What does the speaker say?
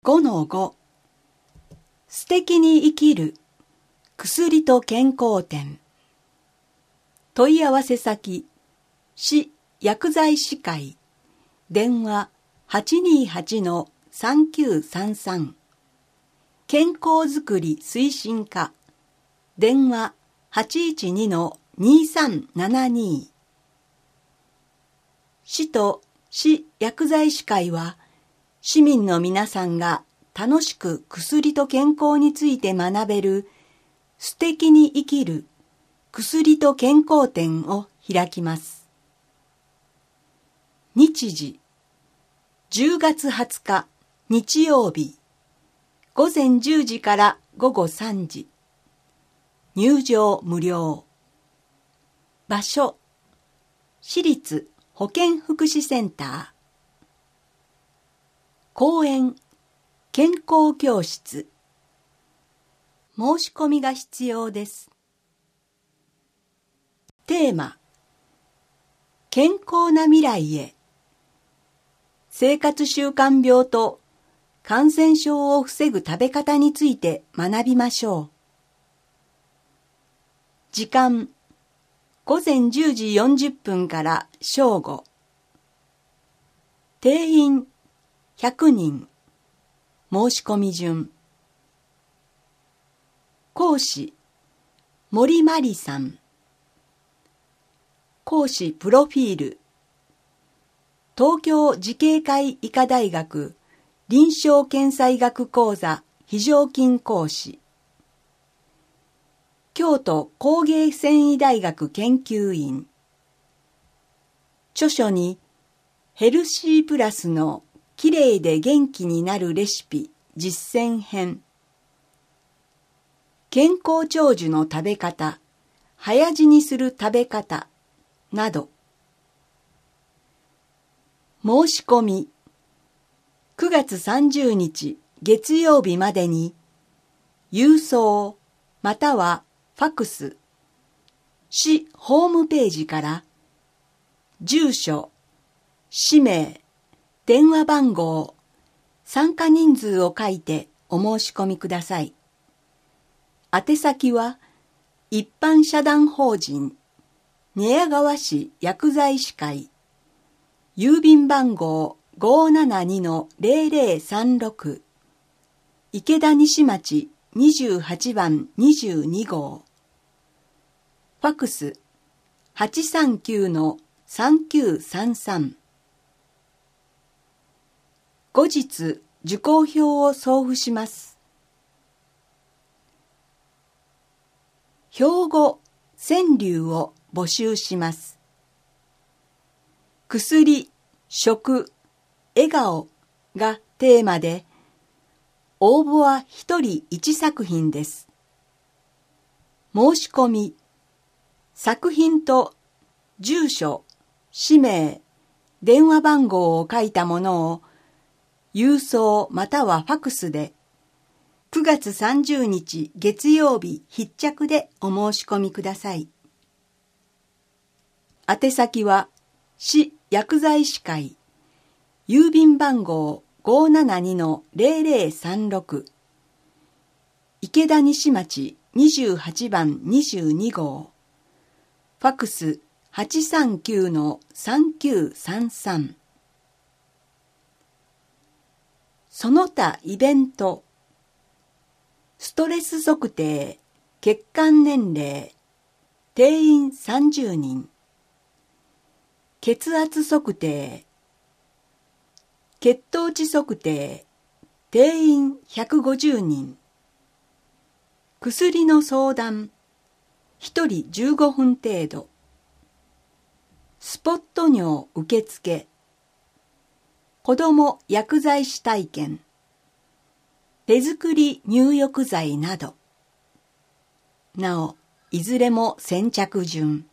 5-5 素敵に生きる薬と健康展。問い合わせ先市薬剤師会電話 828-3933 健康づくり推進課電話 812-2372 市と市薬剤師会は市民の皆さんが楽しく薬と健康について学べる素敵に生きる薬と健康展を開きます。日時10月20日日曜日午前10時から午後3時入場無料。場所市立保健福祉センター講演健康教室。申し込みが必要です。テーマ健康な未来へ。生活習慣病と感染症を防ぐ食べ方について学びましょう。時間午前10時40分から正午。定員100人。申し込み順。講師森まりさん。講師プロフィール。東京慈恵会医科大学臨床検査医学講座非常勤講師。京都工芸繊維大学研究員。著書にヘルシープラスのきれいで元気になるレシピ実践編。健康長寿の食べ方、早死にする食べ方など。申し込み9月30日月曜日までに郵送またはファクス市ホームページから住所、氏名、電話番号、参加人数を書いてお申し込みください。宛先は一般社団法人寝屋川市薬剤師会郵便番号 572-0036 池田西町28番22号ファクス 839-3933 後日受講票を送付します。標語川柳を募集します。薬、食、笑顔がテーマで、応募は一人一作品です。申し込み、作品と住所、氏名、電話番号を書いたものを郵送またはファクスで9月30日月曜日必着でお申し込みください。宛先は市薬剤師会郵便番号 572-0036 池田西町28番22号ファクス 839-3933 その他イベントストレス測定血管年齢定員30人血圧測定血糖値測定定員150人薬の相談1人15分程度スポット尿受付子ども薬剤師体験手作り入浴剤などなおいずれも先着順